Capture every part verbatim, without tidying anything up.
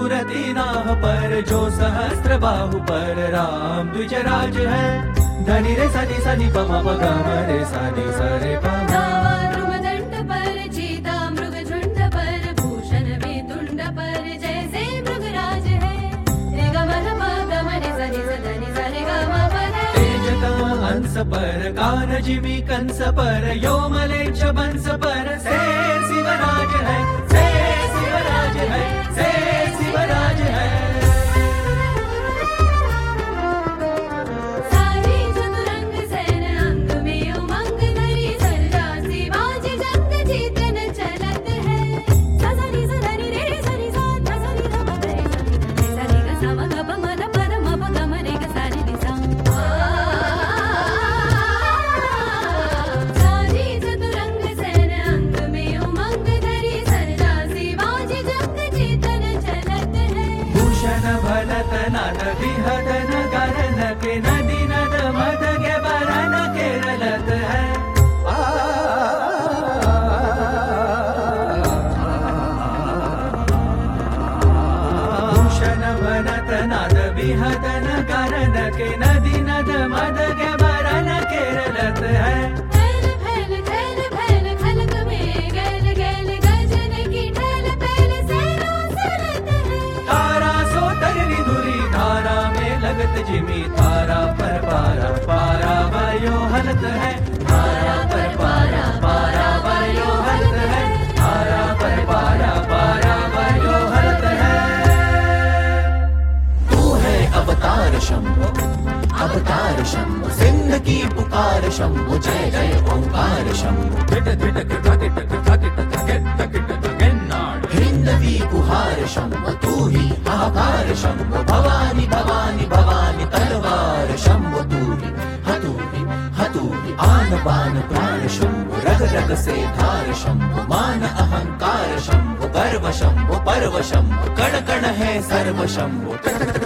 मूर्ति नाह पर जो सहस्त्र बाहु पर राम द्विजराज है। धनि रे सनि सनि प म प ग म रे सनि स रे प म। ध्रुवदंड पर चीता मृग झुंड पर भूषण वितुंड पर जैसे मृगराज है। रे ग म ध प ग म रे स रे स ध नि स रे ग म प ध। तेजतम हंस पर कान जिमि कंस पर योमलेच बंस पर से शिवराज है, से शिवराज है, से शिवराज है। सारी चतुरंग सेन अंग में उमंग धरी सर्जा शिवाजी जंग जीतन चलत है। सा सा नी सा ध नि रे रे सा नी सा ध सा नी ध प ध रे सा नी ध नि सा रे ग सा म ग प म ध प ध म प ग म रे ग सा रे नि सा। सारी चतुरंग सेन अंग में उमंग धरी सर्जा शिवाजी जंग जीतन चलत है। भूषण भलत नद विहदन गरन के नदी नद मद के बरन के रलत है। आ, भूषण भलत नद विहदन गरन के नदी नद मद के बरन के रलत है। फैल फैल फैल फैल खलक में गैल गैल गजन की ठेल फैल सेना सरत है। तारा सो तरनी धुरी धारा में लगत जिमी तारा पर पारा पारा भयो हलत है। तारा पर पारा पारा भयो हलत है। तारा पर पारा पारा भयो हलत है। तू है अवतार शंभो, अवतार शंभो, सिंह की पुकार शंभो, जय जय ओंकार शंभो। हिंदवी कुहार शंभो, तू ही हाहाकार शंभो, भवानी भवानी भवानी तलवार शंभो, तू ही हतूही हतूही आन बान प्राण शंभो, रग रग से धार शंभो, मान अहंकार शंभो, गर्व शंभो पर्व शंभो, कण कण है सर्व शंभो।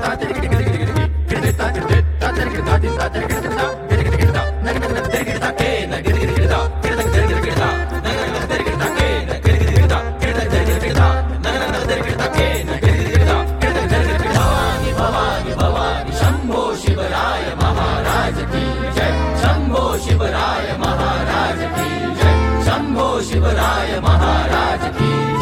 भवानी भवानी भवानी शंभो शिवराय महाराज की जय, शंभो शिवराय महाराज की जय, शंभो शिवराय महाराज की